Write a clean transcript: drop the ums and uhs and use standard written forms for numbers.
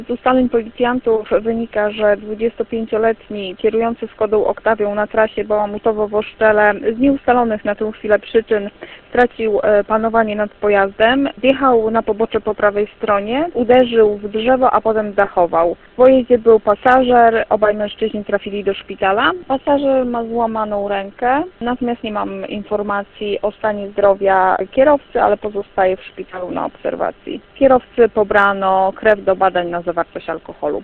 Z ustaleń policjantów wynika, że 25-letni kierujący Skodą Octavią na trasie Bałamutowo-Woszczele z nieustalonych na tę chwilę przyczyn stracił panowanie nad pojazdem, wjechał na pobocze po prawej stronie, uderzył w drzewo, a potem zachował. W pojeździe był pasażer, obaj mężczyźni trafili do szpitala. Pasażer ma złamaną rękę, natomiast nie mam informacji o stanie zdrowia kierowcy, ale pozostaje w szpitalu na obserwacji. Kierowcy pobrano krew do badań na zawartość alkoholu.